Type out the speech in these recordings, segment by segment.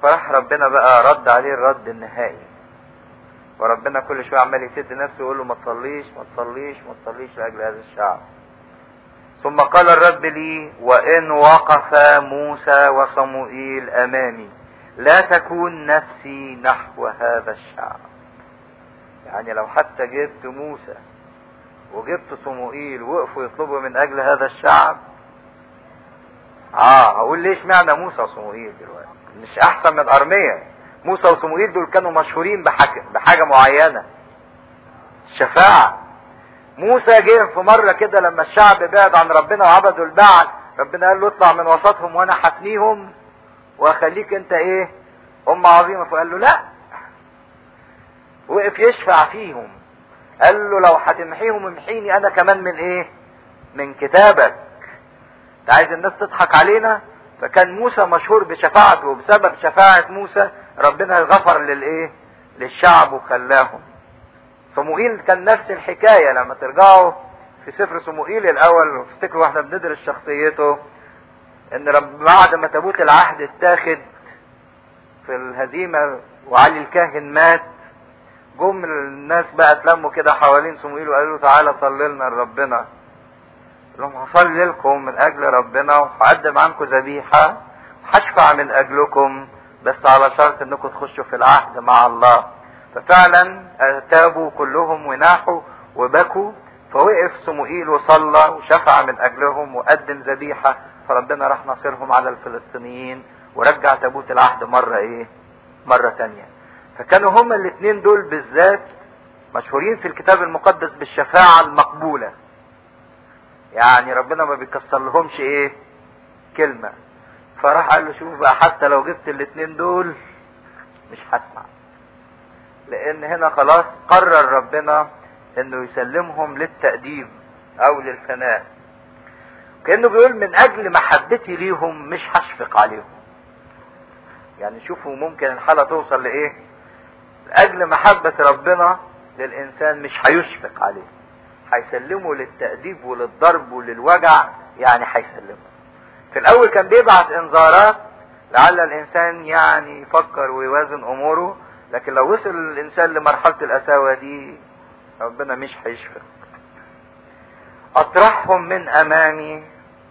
فراح ربنا بقى رد عليه الرد النهائي. وربنا كل شويه عمال يسد نفسه ويقول له ما تصليش ما تصليش ما تصليش لاجل هذا الشعب. ثم قال الرب لي: وان وقف موسى وصموئيل امامي لا تكون نفسي نحو هذا الشعب. يعني لو حتى جبت موسى وجبت صموئيل وقفوا يطلبوا من اجل هذا الشعب، هقول ليش معنى موسى وصموئيل دلوقتي؟ مش احسن من ارميا؟ موسى وصموئيل دول كانوا مشهورين بحاجة معينة، الشفاعة. موسى جه في مرة كده لما الشعب بعد عن ربنا وعبدوا البعل، ربنا قال له اطلع من وسطهم وانا حفنيهم واخليك انت ايه؟ امة عظيمة. فقال له لا، وقف يشفع فيهم. قال له لو هتمحيهم امحيني انا كمان من ايه؟ من كتابك. انت عايز الناس تضحك علينا؟ فكان موسى مشهور بشفاعته، وبسبب شفاعة موسى ربنا غفر للايه؟ للشعب وخلاهم. صموئيل كان نفس الحكاية. لما ترجعوا في سفر صموئيل الاول وافتكروا واحنا بندرس شخصيته، ان بعد ما تابوت العهد اتاخد في الهزيمة وعلي الكاهن مات، جم الناس بقى اتلموا كده حوالين صموئيل وقالوا له تعالى صلي لنا لربنا. قال لهم هصلي لكم من اجل ربنا وهقدم عنكم ذبيحة وهشفع من اجلكم، بس على شرط انكم تخشوا في العهد مع الله. ففعلا تابوا كلهم وناحوا وبكوا، فوقف صموئيل وصلى وشفع من اجلهم وقدم ذبيحة، فربنا راح ناصرهم على الفلسطينيين ورجع تابوت العهد مرة تانية. فكانوا هما الاثنين دول بالذات مشهورين في الكتاب المقدس بالشفاعة المقبولة. يعني ربنا ما بيكسر لهمش ايه؟ كلمة. فراح قال له شوف بقى، حتى لو جبت الاثنين دول مش هسمع، لان هنا خلاص قرر ربنا انه يسلمهم للتأديب او للفناء. كأنه بيقول من اجل محبتي ليهم مش هشفق عليهم. يعني شوفوا ممكن الحالة توصل لايه؟ لاجل محبة ربنا للانسان مش هيشفق عليه، هيسلمه للتأديب وللضرب وللوجع. يعني هيسلمه. في الاول كان بيبعت انذارات لعل الانسان يعني يفكر ويوازن اموره، لكن لو وصل الانسان لمرحلة القساوة دي ربنا مش هيشفق. اطرحهم من امامي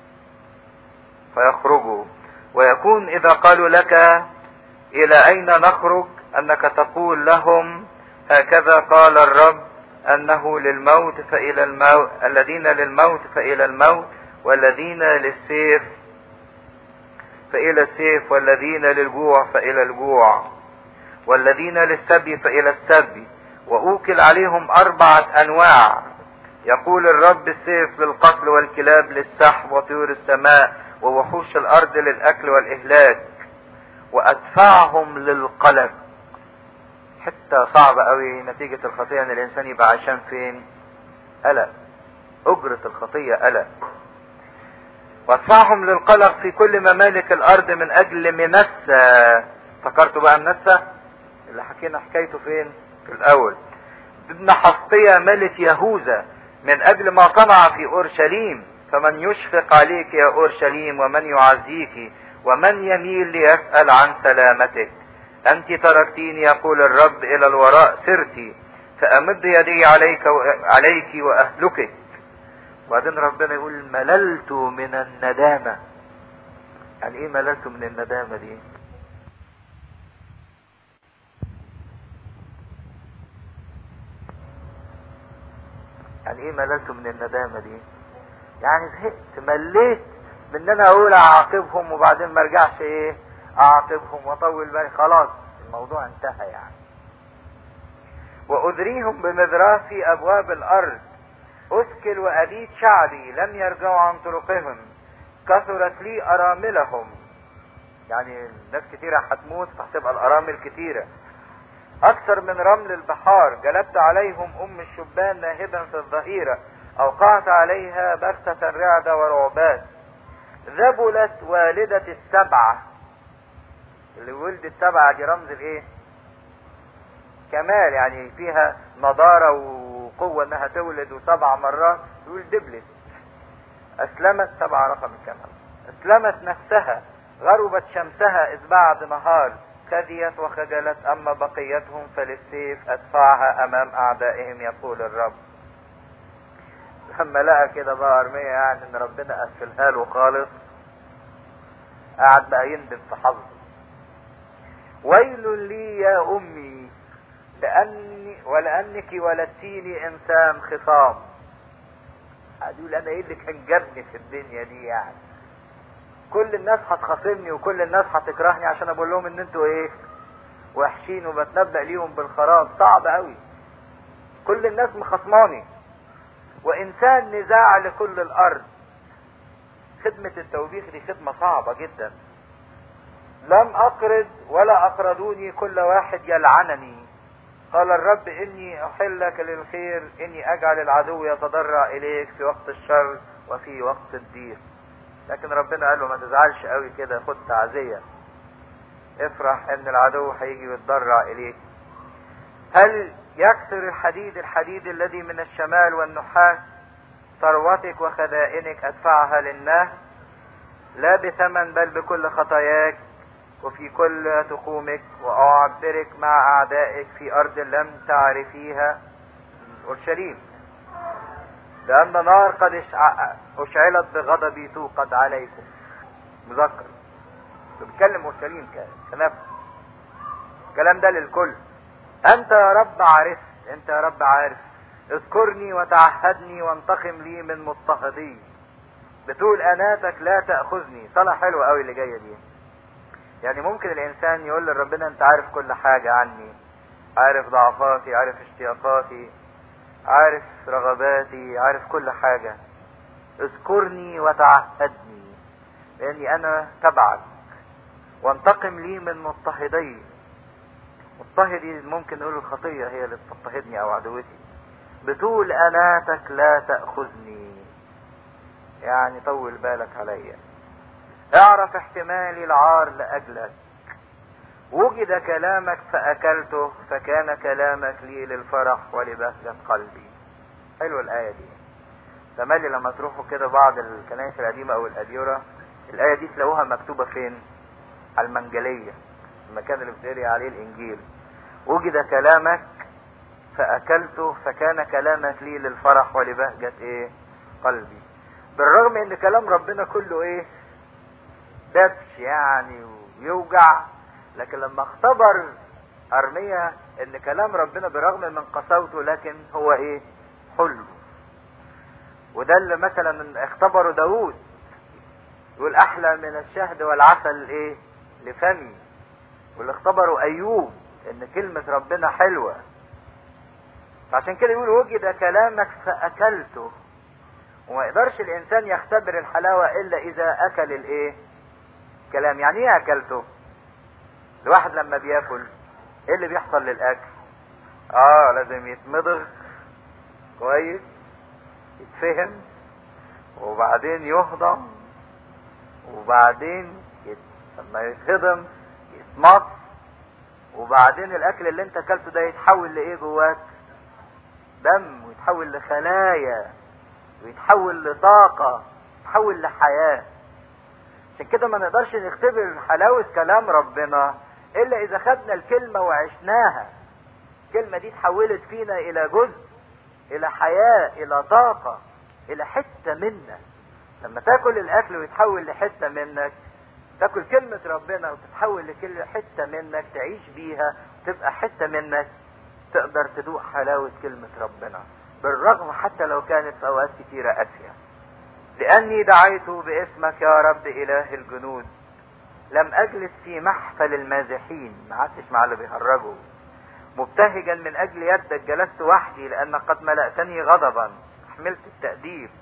فيخرجوا، ويكون اذا قالوا لك الى اين نخرج انك تقول لهم هكذا قال الرب انه للموت فالى الموت، الذين للموت فالى الموت، والذين للسيف فالى السيف، والذين للجوع فالى الجوع، والذين للسبي فالى السبي. واوكل عليهم 4 انواع، يقول الرب: السيف للقتل، والكلاب للسحب، وطيور السماء، ووحوش الارض للاكل والاهلاك، وادفعهم للقلق. حتى صعبة قوي نتيجة الخطية ان الانسان يبقى عشان فين؟ قلق. اجرة الخطية قلق. وادفعهم للقلق في كل ممالك الارض من اجل منسى. فكرتوا بقى منسى اللي حكينا حكايته فين؟ في الاول. ابن حسقية ملك يهوذا من اجل ما صنع في اورشليم. فمن يشفق عليك يا اورشليم، ومن يعزيك، ومن يميل ليسأل عن سلامتك؟ انت تركتيني يقول الرب، الى الوراء سرتي، فامد يدي عليك واهلكك. وبعدين ربنا يقول: مللت من الندامة. يعني ايه مللت من الندامة دي؟ يعني ايه مللت من الندامة دي؟ يعني زهقت، مليت من ان انا اقول اعاقبهم وبعدين ما ارجعش ايه؟ اعاقبهم واطول بالي. خلاص الموضوع انتهى يعني. واذريهم بمذراف في ابواب الارض، اثكل وابيد شعبي، لم يرجعوا عن طرقهم، كثرت لي اراملهم. يعني ناس كتيرة هتموت فهتبقى الارامل كتيرة اكثر من رمل البحار. جلبت عليهم الشبان ناهبا في الظهيرة، اوقعت عليها بغتة رعدة ورعبات. ذبلت والدة السبعة. اللي ولدت 7 دي رمز الايه؟ كمال، يعني فيها نضارة وقوة انها تولد 7 مرات. يقول دبلت. اسلمت 7 رقم الكمال. اسلمت نفسها، غربت شمسها اذ بعد نهار، كديت وخجلت، أما بقيتهم فللسيف أدفعها أمام أعدائهم يقول الرب. لما لقى كده بقى أرميا يعني إن ربنا قفلها له خالص، قعد بقى يندم في حظه. ويل لي يا أمي ولأنك ولدتيني إنسان خصام. هتقول أنا إيه اللي كان جابني في الدنيا دي يعني؟ كل الناس هتخاصمني وكل الناس هتكرهني عشان أقول لهم إن أنتوا إيه؟ وحشين، وبتنبأ ليهم بالخراب. صعب قوي، كل الناس مخصماني، وإنسان نزاع لكل الأرض. خدمة التوبيخ دي خدمة صعبة جدا. لم أقرض ولا أقرضوني، كل واحد يلعنني. قال الرب إني أحلك للخير، إني أجعل العدو يتضرع إليك في وقت الشر وفي وقت الضيق. لكن ربنا قال له ما تزعلش قوي كده، خد تعزية، افرح إن العدو هيجي يتضرع إليك. هل يكسر الحديد الذي من الشمال والنحاس؟ ثروتك وخزائنك أدفعها للناس، لا بثمن بل بكل خطاياك وفي كل تقومك، وأعبرك مع أعدائك في أرض لم تعرفيها، أورشليم، لأن نار قد أشعلت بغضبي توقد عليكم. مذكر بتكلم أورشليم كنفس الكلام ده للكل. أنت يا رب عرفت، أنت يا رب عارف، اذكرني وتعهدني وانتقم لي من مضطهدي، بتقول أناتك لا تأخذني. صلاة حلوة قوي اللي جاية دي. يعني ممكن الإنسان يقول لربنا أنت عارف كل حاجة عني، عارف ضعفاتي، عارف اشتياقاتي، عارف رغباتي، عارف كل حاجة. اذكرني وتعهدني لأني أنا تبعك، وانتقم لي من مضطهدي. مضطهدي ممكن نقول الخطية هي اللي بتضطهدني أو عدوتي. بتقول أناتك لا تأخذني، يعني طول بالك عليا. اعرف احتمالي العار لأجلك، وجد كلامك فأكلته، فكان كلامك لي للفرح ولبهجة قلبي. حلوة الآية دي. تملي لما تروحوا كده بعض الكنائس القديمة أو الأديرة، الآية دي تلاقوها مكتوبة فين؟ على المنجلية، المكان اللي بتقري عليه الإنجيل. وجد كلامك فأكلته، فكان كلامك لي للفرح ولبهجة إيه؟ قلبي. بالرغم إن كلام ربنا كله إيه؟ دبش يعني ويوجع، لكن لما اختبر أرميا ان كلام ربنا برغم من قساوته لكن هو ايه؟ حلو. وده اللي مثلا اختبره داود، يقول احلى من الشهد والعسل ايه؟ لفمي. واللي اختبره ايوب ان كلمة ربنا حلوة. فعشان كده يقول وجد كلامك فاكلته. وما يقدرش الانسان يختبر الحلاوة الا اذا اكل الايه؟ كلام. يعني ايه اكلته؟ الواحد لما بياكل ايه اللي بيحصل للاكل؟ لازم يتمضغ كويس، يتفهم، وبعدين يهضم، وبعدين لما يتهضم يتمط، وبعدين الاكل اللي انت اكلته ده يتحول لايه جواك؟ دم، ويتحول لخلايا، ويتحول لطاقة، يتحول لحياة. عشان كده ما نقدرش نختبر حلاوة كلام ربنا الا اذا خدنا الكلمة وعشناها. الكلمة دي اتحولت فينا الى جزء، الى حياة، الى طاقة، الى حتة منا. لما تاكل الاكل ويتحول لحتة منك، تاكل كلمة ربنا وتتحول لكل حتة منك، تعيش بيها وتبقى حتة منك، تقدر تدوق حلاوة كلمة ربنا، بالرغم حتى لو كانت في اوقات كتيرة قاسية. لاني دعيت باسمك يا رب اله الجنود، لم اجلس في محفل المازحين، ما قعدتش مع اللي بيهرجوا. مبتهجا من اجل يدك جلست وحدي، لانك قد ملأتني غضبا، حملت التأديب.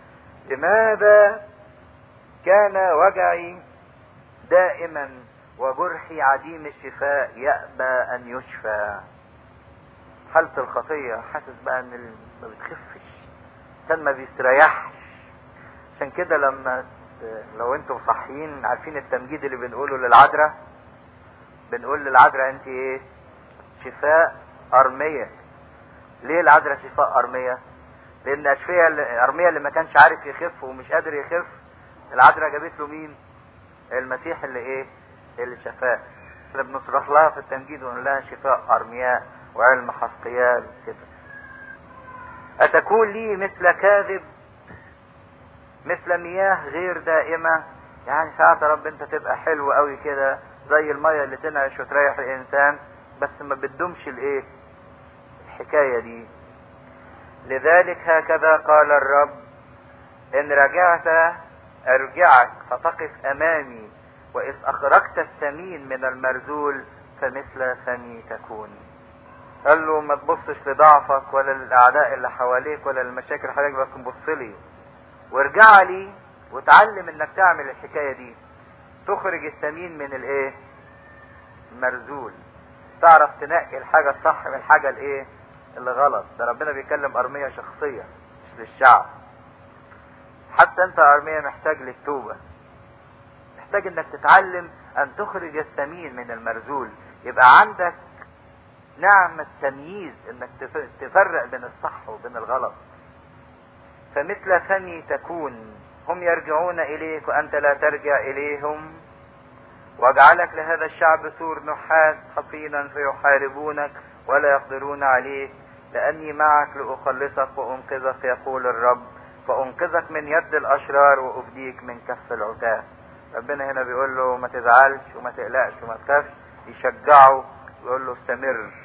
لماذا كان وجعي دائما وجرحي عديم الشفاء يأبى ان يشفى؟ حالة الخطية، حاسس بقى ان ما بتخفش، كان ما بيستريحش. عشان كده لو انتم صحيين عارفين التمجيد اللي بنقوله للعذراء، بنقول للعذراء انت ايه؟ شفاء أرمية. ليه العذراء شفاء أرمية؟ لان أرمية اللي ما كانش عارف يخف ومش قادر يخف، العذراء جابت له مين؟ المسيح اللي ايه؟ اللي شفاه. اللي بنصرخ لها في التمجيد ونقول لها شفاء ارمياء وعلم حسقيال كده. اتكون لي مثل كاذب، مثل مياه غير دائمة. يعني ساعات يا رب انت تبقى حلو قوي كده زي المية اللي تنعش وتريح الانسان، بس ما بتدومش الايه الحكاية دي. لذلك هكذا قال الرب: ان رجعت ارجعك فتقف امامي، واذ اخرجت الثمين من المرذول فمثل فمي تكون. قال له ما تبصش لضعفك ولا للاعداء اللي حواليك ولا للمشاكل اللي حواليك، بس تبص لي وارجع لي وتعلم انك تعمل الحكاية دي، تخرج الثمين من الايه المرذول، تعرف تنقي الحاجة الصح من الحاجة الايه اللي غلط. ده ربنا بيكلم ارمية شخصية مش للشعب. حتى انت ارمية محتاج للتوبة، محتاج انك تتعلم ان تخرج الثمين من المرذول، يبقى عندك نعمة تمييز انك تفرق بين الصح وبين الغلط. فمثل فمي تكون، هم يرجعون اليك وانت لا ترجع اليهم، واجعلك لهذا الشعب سور نحاس حصينا فيحاربونك ولا يقدرون عليك، لاني معك لاخلصك وانقذك يقول الرب، فانقذك من يد الاشرار وابديك من كف العتاة. ربنا هنا بيقول له ما تزعلش وما تقلقش وما تخافش، يشجعه ويقول له استمر